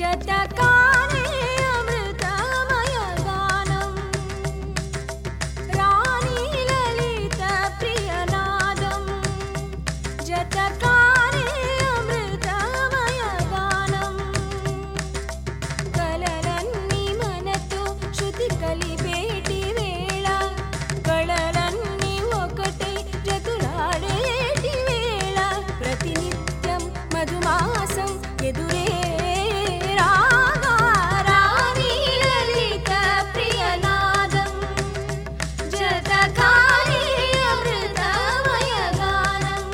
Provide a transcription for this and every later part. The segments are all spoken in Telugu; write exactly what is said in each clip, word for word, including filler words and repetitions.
జతకానే అమృతమయ గానం రాణి లలిత ప్రియనాదం జతకానే అమృతమయ గానం కలలన్నీ మనతో శృతి కలిపేటి వేళ కళలన్నీ ఒకటే జతులాడేటి వేళ ప్రతినిత్యం మధుమాసం ఎదురే రాగా రాణి లలిత ప్రియనాదం జతకానే అమృతమయ గానం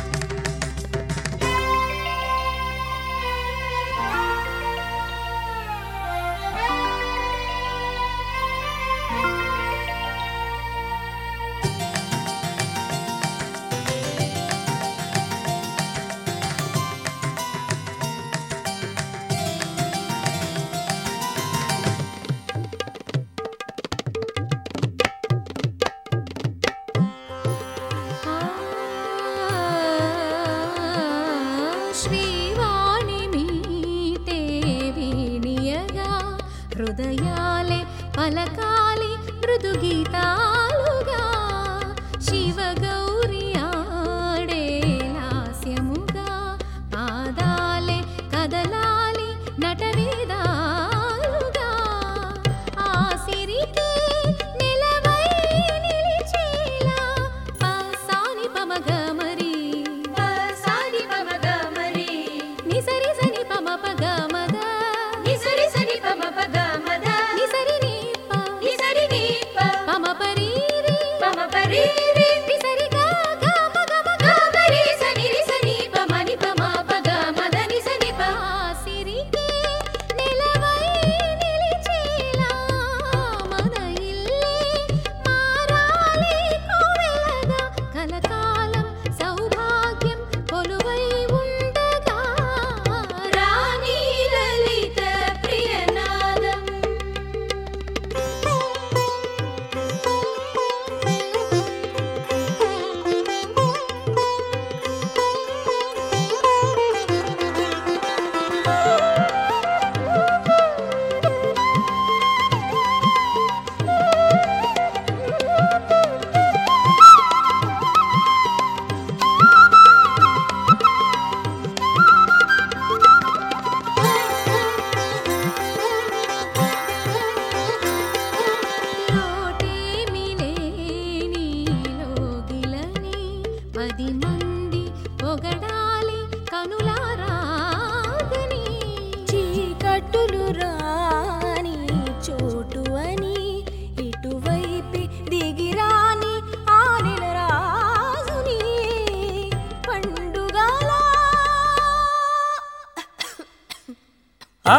శ్రీవాణి మీటే వీణియగా హృదయాలే పలకాలి మృదు గీతాలుగా శివగౌరి ఆడే లాస్యముగా పాదాలే కదలాలి నటవేదాలుగా ఆసిరికి నిలవై నిలిచేలా పసాని పమగమరి పసాని పమగమరి నిసరి సని పమ పగమద నిసరి సని పమ పగమద నిసరి ని ప నిసరి ని ప పమ పరీరి పమ పరీరి నిసరి గా గా మగ మగ పరి సని రి సని పమ ని పమ పగమద నిసని ప ఆసిరికి నిలవై నిలిచేలా మన ఇల్లే మారాలి కోవెలగా కలకాలం సౌభాగ్యం కొలువై ఉండగా రాణి లలిత ప్రియనాదం లోటేమి లేని లోగిలని పది మంది పొగడాలి కనులారాగని చీకట్టులు రాని చోటు అని ఇటువైపి దిగిరాని ఆనిల రాజుని పండుగలా ఆ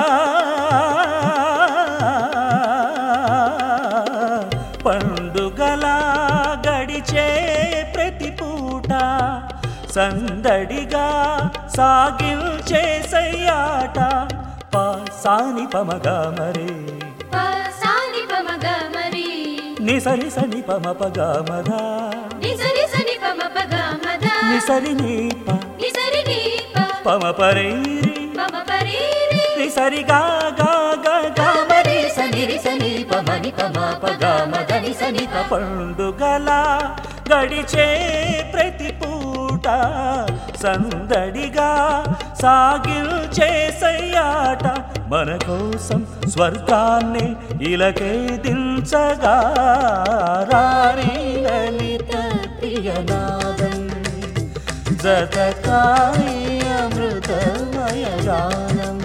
పండుగలా గడిచే ప్రతి పూట సందడిగా సాగిల్చే సయ్యాట పాసాని పమగమరే పసాని పమగమరి నిసరి సని పమ పగమద నిసరి సని పమ పగమద నిసరి ని ప నిసరి ని ప పమ పరీరి పమ పరీరి నిసరి గా గా గా గా మరి సని రి సని పమ ని పమ పగమద నిసని ప పండుగలా గడిచే ప్రతి పూట సందడిగా సాగిల్చే సయ్యాట మన కోసం స్వర్గాన్ని ఇలకే దించగా రాణి లలిత ప్రియనాదం జతకాని అమృతమయ గానం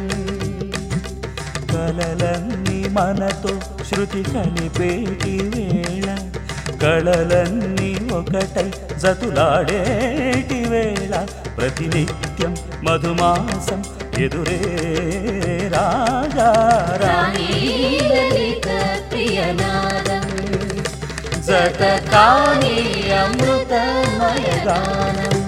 కలలన్నీ మనతో శృతి కలిపేటి వేళ కళలన్నీ ఒకటై జతులాడేటి వేళ ప్రతినిత్యం మధుమాసం ఎదురే రాగా రాణి లలిత ప్రియనాదం జతకాని అమృతమయ గానం